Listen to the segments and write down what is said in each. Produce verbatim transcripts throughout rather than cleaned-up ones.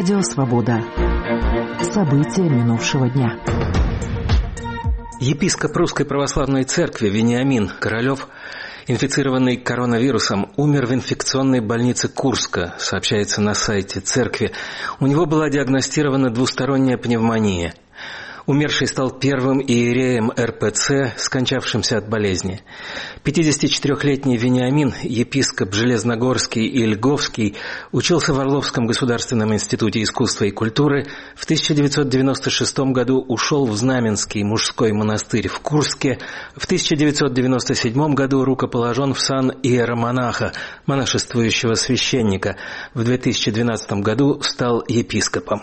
Радио «Свобода». События минувшего дня. Епископ Русской Православной Церкви Вениамин Королёв, инфицированный коронавирусом, умер в инфекционной больнице Курска, сообщается на сайте церкви. У него была диагностирована двусторонняя пневмония. Умерший стал первым иереем эр пэ цэ, скончавшимся от болезни. пятидесятичетырёхлетний Вениамин, епископ Железногорский и Льговский, учился в Орловском государственном институте искусства и культуры. В тысяча девятьсот девяносто шестом году ушел в Знаменский мужской монастырь в Курске. В тысяча девятьсот девяносто седьмом году рукоположен в сан иеромонаха, монашествующего священника. В две тысячи двенадцатом году стал епископом.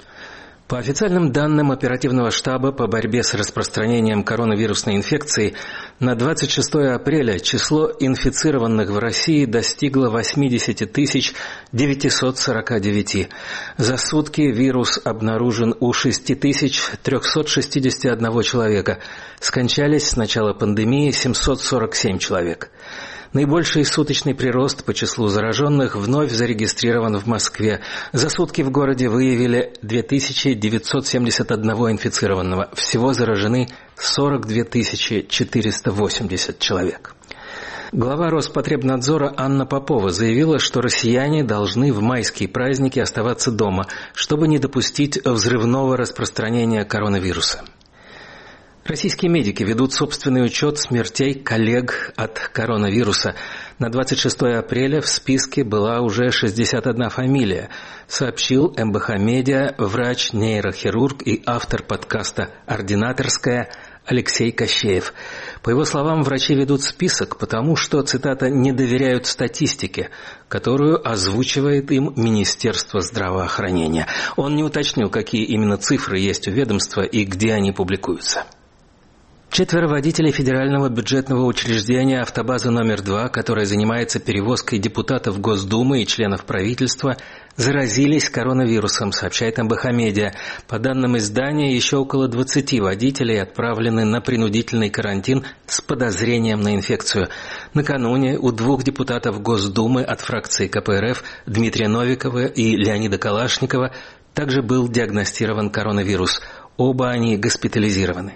По официальным данным оперативного штаба по борьбе с распространением коронавирусной инфекции, на двадцать шестое апреля число инфицированных в России достигло восемьдесят тысяч девятьсот сорок девять. За сутки вирус обнаружен у шесть тысяч триста шестьдесят один человека. Скончались с начала пандемии семьсот сорок семь человек. Наибольший суточный прирост по числу зараженных вновь зарегистрирован в Москве. За сутки в городе выявили две тысячи девятьсот семьдесят один инфицированного. Всего заражены сорок две тысячи четыреста восемьдесят человек. Глава Роспотребнадзора Анна Попова заявила, что россияне должны в майские праздники оставаться дома, чтобы не допустить взрывного распространения коронавируса. Российские медики ведут собственный учет смертей коллег от коронавируса. На двадцать шестое апреля в списке была уже шестьдесят одна фамилия, сообщил эм бэ ха Медиа врач-нейрохирург и автор подкаста «Ординаторская» Алексей Кощеев. По его словам, врачи ведут список, потому что, цитата, «не доверяют статистике», которую озвучивает им Министерство здравоохранения. Он не уточнил, какие именно цифры есть у ведомства и где они публикуются. Четверо водителей федерального бюджетного учреждения «Автобаза номер два», которое занимается перевозкой депутатов Госдумы и членов правительства, заразились коронавирусом, сообщает эм бэ ха Медиа. По данным издания, еще около двадцати водителей отправлены на принудительный карантин с подозрением на инфекцию. Накануне у двух депутатов Госдумы от фракции ка пэ эр эф Дмитрия Новикова и Леонида Калашникова также был диагностирован коронавирус. Оба они госпитализированы.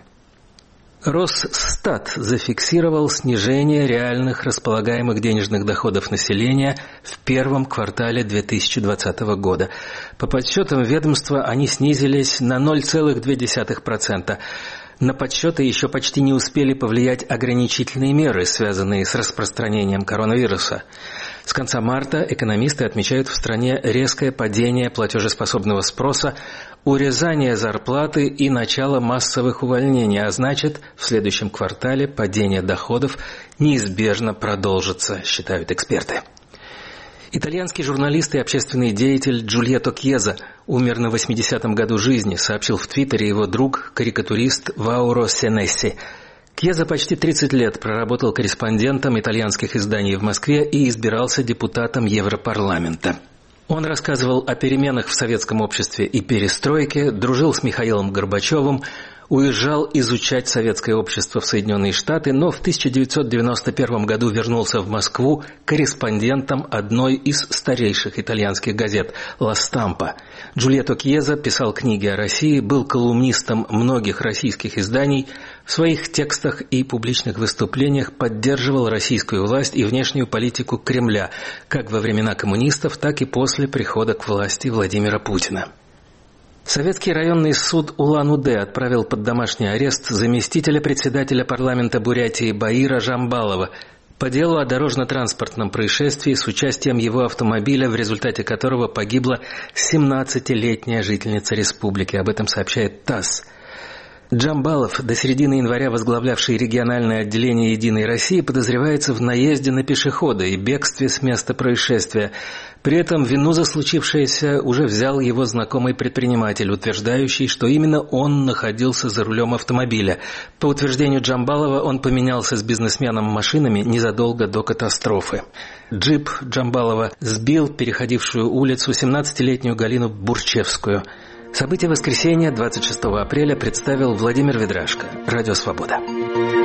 Росстат зафиксировал снижение реальных располагаемых денежных доходов населения в первом квартале две тысячи двадцатого года. По подсчетам ведомства они снизились на ноль целых две десятых процента. На подсчеты еще почти не успели повлиять ограничительные меры, связанные с распространением коронавируса. С конца марта экономисты отмечают в стране резкое падение платежеспособного спроса, урезание зарплаты и начало массовых увольнений, а значит, в следующем квартале падение доходов неизбежно продолжится, считают эксперты. Итальянский журналист и общественный деятель Джульетто Кьеза умер на восьмидесятом году жизни, сообщил в Твиттере его друг, карикатурист Вауро Сенесси. Кьеза почти тридцать лет проработал корреспондентом итальянских изданий в Москве и избирался депутатом Европарламента. Он рассказывал о переменах в советском обществе и перестройке, дружил с Михаилом Горбачевым, уезжал изучать советское общество в Соединенные Штаты, но в тысяча девятьсот девяносто первом году вернулся в Москву корреспондентом одной из старейших итальянских газет «Ла Стампа». Джульетто Кьеза писал книги о России, был колумнистом многих российских изданий, в своих текстах и публичных выступлениях поддерживал российскую власть и внешнюю политику Кремля, как во времена коммунистов, так и после прихода к власти Владимира Путина. Советский районный суд Улан-Удэ отправил под домашний арест заместителя председателя парламента Бурятии Баира Жамбалова по делу о дорожно-транспортном происшествии с участием его автомобиля, в результате которого погибла семнадцатилетняя жительница республики. Об этом сообщает ТАСС. Джамбалов, до середины января возглавлявший региональное отделение «Единой России», подозревается в наезде на пешехода и бегстве с места происшествия. При этом вину за случившееся уже взял его знакомый предприниматель, утверждающий, что именно он находился за рулем автомобиля. По утверждению Джамбалова, он поменялся с бизнесменом машинами незадолго до катастрофы. Джип Джамбалова сбил переходившую улицу семнадцатилетнюю Галину Бурчевскую. События воскресенья двадцать шестого апреля представил Владимир Ведрашко. Радио «Свобода».